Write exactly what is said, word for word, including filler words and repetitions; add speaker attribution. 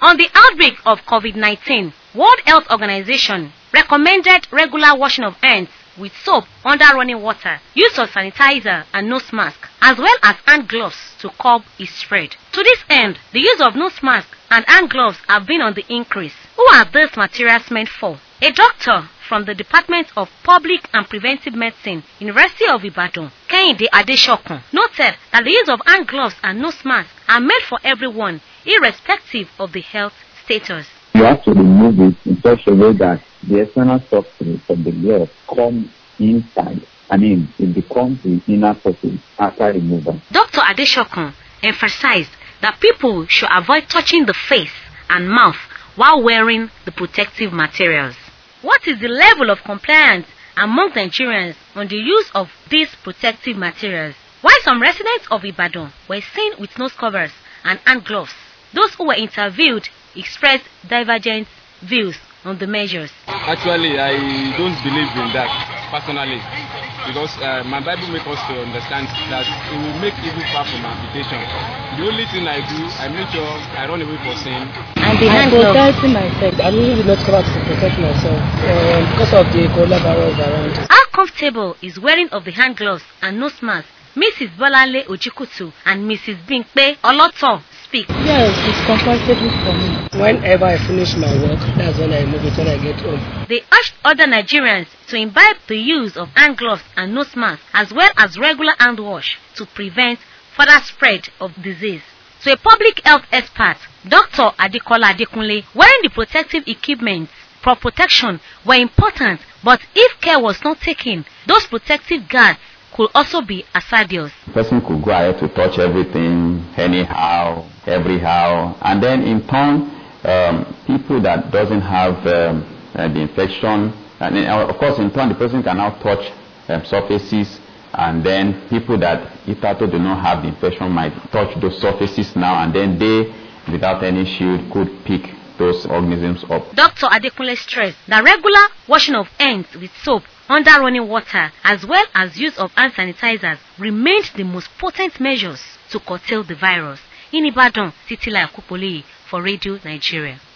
Speaker 1: On the outbreak of COVID nineteen, World Health Organization recommended regular washing of hands with soap under running water, use of sanitizer and nose mask, as well as hand gloves to curb its spread. To this end, the use of nose mask and hand gloves have been on the increase. Who are these materials meant for? A doctor from the Department of Public and Preventive Medicine, University of Ibadan, Kehinde Adeshokun, noted that the use of hand gloves and nose masks are meant for everyone, irrespective of the health status.
Speaker 2: You have to remove it in such a way that the external substance of the glove comes inside. I mean, it becomes the inner surface after removal.
Speaker 1: Doctor Adeshokun emphasized that people should avoid touching the face and mouth while wearing the protective materials. What is the level of compliance among Nigerians on the use of these protective materials? While some residents of Ibadan were seen with nose covers and hand gloves, those who were interviewed expressed divergent views on the measures.
Speaker 3: Actually, I don't believe in that personally, because uh, my Bible makes us to understand that it will make evil far from my habitation. The only thing I do, I make sure I run away from sin.
Speaker 1: And the hand
Speaker 4: gloves. I'm protecting myself. I'm using the nose cover to protect myself uh, because of the coronavirus around.
Speaker 1: How comfortable is wearing of the hand gloves and nose mask? Missus Bolale Ojikutu and Missus Binkpe Oloto speak.
Speaker 4: Yes, it's comfortable for me. Whenever I finish my work, that's when I move it when I get home.
Speaker 1: They urged other Nigerians to imbibe the use of hand gloves and nose masks as well as regular hand wash to prevent further spread of disease. To a public health expert, Doctor Adekola Adekunle, wearing the protective equipment for protection were important, but if care was not taken, those protective guards could also be hazardous.
Speaker 5: The person could go ahead to touch everything, anyhow, everyhow, and then in turn, um, people that doesn't have um, uh, the infection, and then, uh, of course in turn the person can now touch um, surfaces, and then people that hitherto do not have the infection might touch those surfaces now, and then they, without any shield, could pick those organisms up.
Speaker 1: Doctor Adekunle stressed that regular washing of hands with soap under running water as well as use of hand sanitizers remained the most potent measures to curtail the virus. In Ibadan, Titila Akupoli for Radio Nigeria.